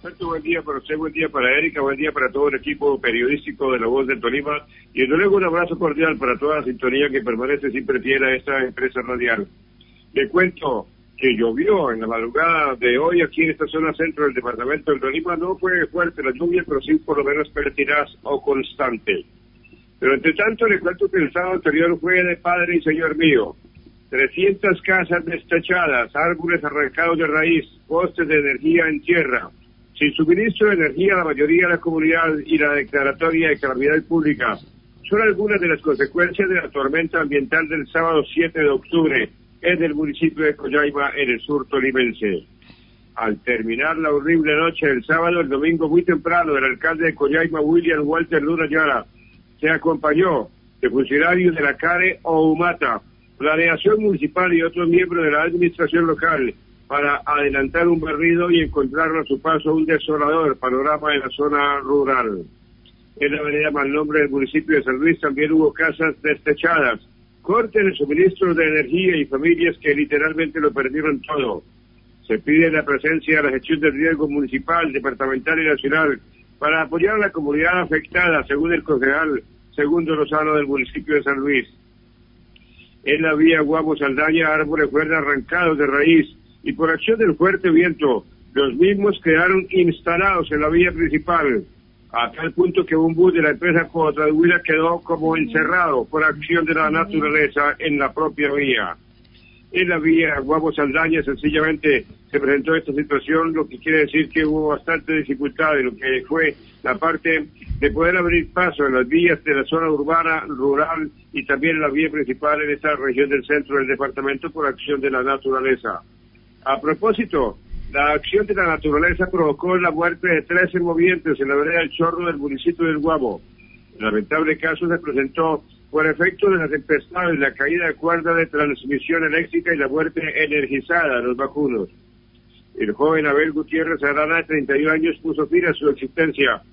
Alberto, buen día para usted, buen día para Erika, buen día para todo el equipo periodístico de La Voz del Tolima y desde luego un abrazo cordial para toda la sintonía que permanece siempre fiel a esta empresa radial. Le cuento que llovió en la madrugada de hoy aquí en esta zona centro del departamento del Tolima. No fue fuerte la lluvia, pero sí por lo menos pertinaz o constante. Pero entre tanto le cuento que el sábado anterior fue de padre y señor mío. 300 casas destechadas, árboles arrancados de raíz, postes de energía en tierra, sin suministro de energía a la mayoría de la comunidad y la declaratoria de calamidad pública son algunas de las consecuencias de la tormenta ambiental del sábado 7 de octubre en el municipio de Collaima, en el sur tolimense. Al terminar la horrible noche del sábado, el domingo muy temprano, el alcalde de Collaima, William Walter Luna Yara, se acompañó de funcionarios de la CARE o UMATA, Planeación Municipal y otros miembros de la administración local para adelantar un barrido y encontrar a su paso un desolador panorama en la zona rural. En la vereda Malnombre del municipio de San Luis también hubo casas destechadas, cortes de suministros de energía y familias que literalmente lo perdieron todo. Se pide la presencia de la gestión de riesgo municipal, departamental y nacional para apoyar a la comunidad afectada, según el concejal Segundo Lozano del municipio de San Luis. En la vía Guamo-Saldaña, árboles fueron arrancados de raíz y por acción del fuerte viento, los mismos quedaron instalados en la vía principal, a tal punto que un bus de la empresa Cotraduila quedó como encerrado por acción de la naturaleza en la propia vía. En la vía Guamo-Saldaña sencillamente se presentó esta situación, lo que quiere decir que hubo bastante dificultad en lo que fue la parte de poder abrir paso en las vías de la zona urbana, rural y también en la vía principal en esta región del centro del departamento por acción de la naturaleza. A propósito, la acción de la naturaleza provocó la muerte de 13 movientes en la vereda del Chorro del municipio del Guamo. El lamentable caso se presentó por efecto de las tempestades, la caída de cuerda de transmisión eléctrica y la muerte energizada de los vacunos. El joven Abel Gutiérrez Arana, de 31 años, puso fin a su existencia